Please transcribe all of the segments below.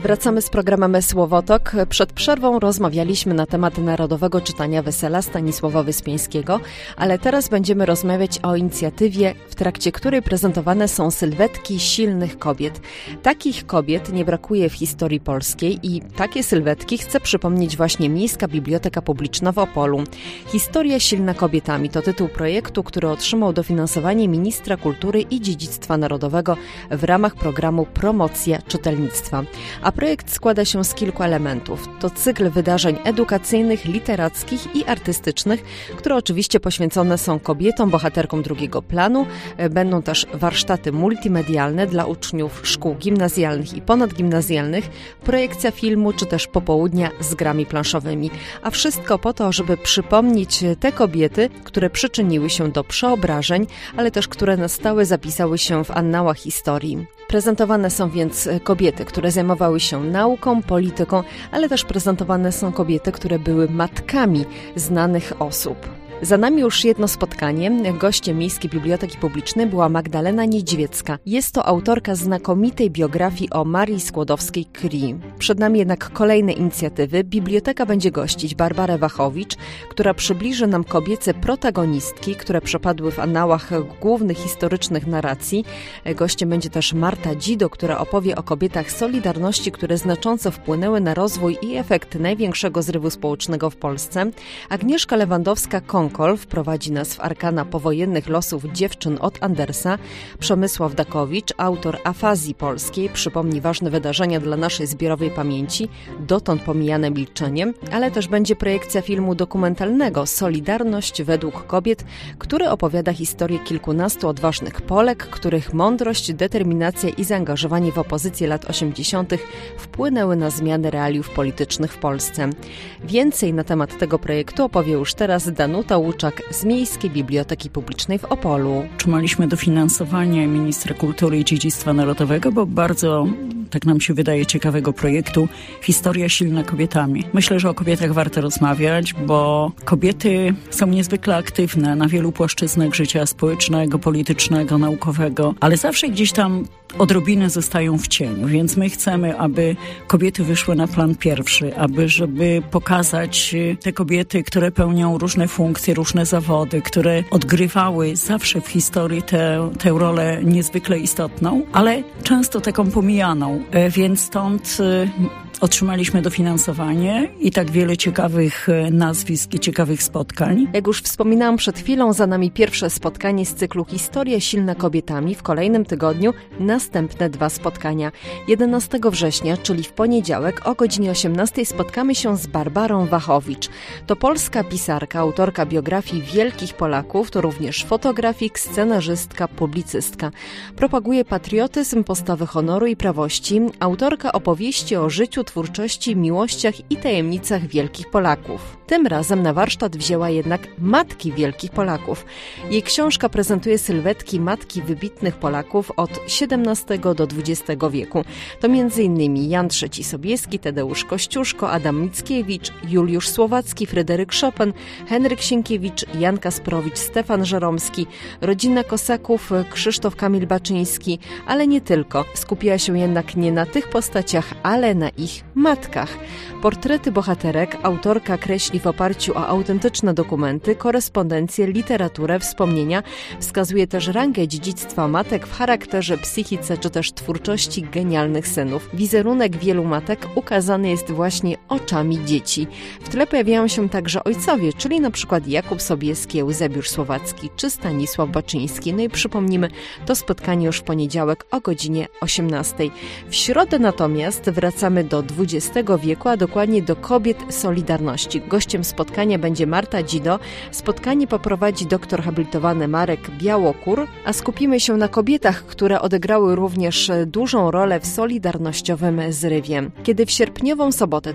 Wracamy z programem Słowotok. Przed przerwą rozmawialiśmy na temat Narodowego Czytania Wesela Stanisława Wyspiańskiego, ale teraz będziemy rozmawiać o inicjatywie, w trakcie której prezentowane są sylwetki silnych kobiet. Takich kobiet nie brakuje w historii polskiej i takie sylwetki chce przypomnieć właśnie Miejska Biblioteka Publiczna w Opolu. Historia silna kobietami to tytuł projektu, który otrzymał dofinansowanie Ministra Kultury i Dziedzictwa Narodowego w ramach programu Promocja Czytelnictwa. A projekt składa się z kilku elementów. To cykl wydarzeń edukacyjnych, literackich i artystycznych, które oczywiście poświęcone są kobietom, bohaterkom drugiego planu. Będą też warsztaty multimedialne dla uczniów szkół gimnazjalnych i ponadgimnazjalnych, projekcja filmu czy też popołudnia z grami planszowymi. A wszystko po to, żeby przypomnieć te kobiety, które przyczyniły się do przeobrażeń, ale też które na stałe zapisały się w annałach historii. Prezentowane są więc kobiety, które zajmowały się nauką, polityką, ale też prezentowane są kobiety, które były matkami znanych osób. Za nami już jedno spotkanie. Gościem Miejskiej Biblioteki Publicznej była Magdalena Niedźwiecka. Jest to autorka znakomitej biografii o Marii Skłodowskiej-Curie. Przed nami jednak kolejne inicjatywy. Biblioteka będzie gościć Barbarę Wachowicz, która przybliży nam kobiece protagonistki, które przepadły w annałach głównych historycznych narracji. Gościem będzie też Marta Dzido, która opowie o kobietach Solidarności, które znacząco wpłynęły na rozwój i efekt największego zrywu społecznego w Polsce. Agnieszka Lewandowska-Konkol wprowadzi nas w arkana powojennych losów dziewczyn od Andersa. Przemysław Dakowicz, autor Afazji Polskiej, przypomni ważne wydarzenia dla naszej zbiorowej pamięci, dotąd pomijane milczeniem, ale też będzie projekcja filmu dokumentalnego Solidarność według kobiet, który opowiada historię kilkunastu odważnych Polek, których mądrość, determinacja i zaangażowanie w opozycję lat 80. wpłynęły na zmiany realiów politycznych w Polsce. Więcej na temat tego projektu opowie już teraz Danuta Łuczak z Miejskiej Biblioteki Publicznej w Opolu. Otrzymaliśmy dofinansowanie Ministra Kultury i Dziedzictwa Narodowego, bo bardzo, tak nam się wydaje, ciekawego projektu Historia silna kobietami. Myślę, że o kobietach warto rozmawiać, bo kobiety są niezwykle aktywne na wielu płaszczyznach życia społecznego, politycznego, naukowego, ale zawsze gdzieś tam odrobinę zostają w cieniu, więc my chcemy, aby kobiety wyszły na plan pierwszy, żeby pokazać te kobiety, które pełnią różne funkcje, różne zawody, które odgrywały zawsze w historii tę rolę niezwykle istotną, ale często taką pomijaną, więc stąd otrzymaliśmy dofinansowanie i tak wiele ciekawych nazwisk i ciekawych spotkań. Jak już wspominałam przed chwilą, za nami pierwsze spotkanie z cyklu Historia silna kobietami. W kolejnym tygodniu następne 2 spotkania. 11 września, czyli w poniedziałek o godzinie 18 spotkamy się z Barbarą Wachowicz. To polska pisarka, autorka biografii wielkich Polaków, to również fotografik, scenarzystka, publicystka. Propaguje patriotyzm, postawę honoru i prawości. Autorka opowieści o życiu, twórczości, miłościach i tajemnicach wielkich Polaków. Tym razem na warsztat wzięła jednak matki wielkich Polaków. Jej książka prezentuje sylwetki matki wybitnych Polaków od XVII do XX wieku. To m.in. Jan III Sobieski, Tadeusz Kościuszko, Adam Mickiewicz, Juliusz Słowacki, Fryderyk Chopin, Henryk Sienkiewicz, Jan Kasprowicz, Stefan Żeromski, rodzina Kosaków, Krzysztof Kamil Baczyński, ale nie tylko. Skupiła się jednak nie na tych postaciach, ale na ich matkach. Portrety bohaterek autorka kreśli w oparciu o autentyczne dokumenty, korespondencje, literaturę, wspomnienia. Wskazuje też rangę dziedzictwa matek w charakterze, psychice czy też twórczości genialnych synów. Wizerunek wielu matek ukazany jest właśnie oczami dzieci. W tle pojawiają się także ojcowie, czyli na przykład Jakub Sobieski, Eusebiusz Słowacki czy Stanisław Baczyński. No i przypomnimy, to spotkanie już w poniedziałek o godzinie 18. W środę natomiast wracamy do XX wieku, a dokładnie do kobiet Solidarności. Gościem spotkania będzie Marta Dzido. Spotkanie poprowadzi doktor habilitowany Marek Białokór, a skupimy się na kobietach, które odegrały również dużą rolę w solidarnościowym zrywie. Kiedy w sierpniową sobotę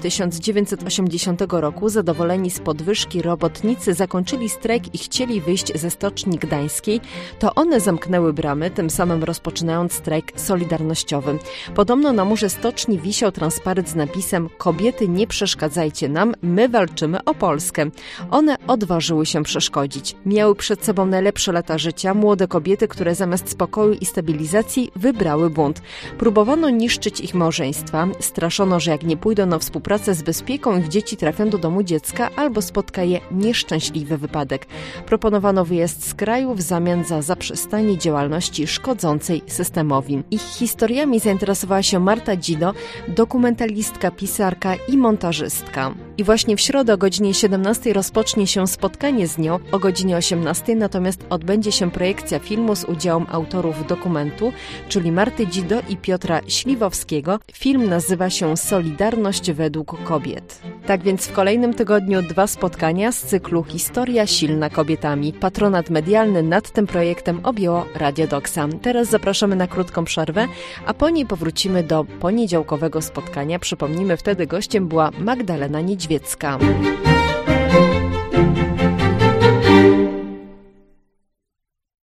1980 roku zadowoleni z podwyżki robotnicy zakończyli strajk i chcieli wyjść ze Stoczni Gdańskiej, to one zamknęły bramy, tym samym rozpoczynając strajk solidarnościowy. Podobno na murze stoczni wisiał transparent plakaryd z napisem „Kobiety, nie przeszkadzajcie nam, my walczymy o Polskę”. One odważyły się przeszkodzić. Miały przed sobą najlepsze lata życia, młode kobiety, które zamiast spokoju i stabilizacji wybrały bunt. Próbowano niszczyć ich małżeństwa, straszono, że jak nie pójdą na współpracę z bezpieką, ich dzieci trafią do domu dziecka albo spotka je nieszczęśliwy wypadek. Proponowano wyjazd z kraju w zamian za zaprzestanie działalności szkodzącej systemowi. Ich historiami zainteresowała się Marta Dzido, dokumentalistka, pisarka i montażystka. I właśnie w środę o godzinie 17 rozpocznie się spotkanie z nią, o godzinie 18 natomiast odbędzie się projekcja filmu z udziałem autorów dokumentu, czyli Marty Dzido i Piotra Śliwowskiego. Film nazywa się „Solidarność według kobiet”. Tak więc w kolejnym tygodniu 2 spotkania z cyklu Historia silna kobietami. Patronat medialny nad tym projektem objęło Radio Doksa. Teraz zapraszamy na krótką przerwę, a po niej powrócimy do poniedziałkowego spotkania. Przypomnijmy, wtedy gościem była Magdalena Niedźwiecka.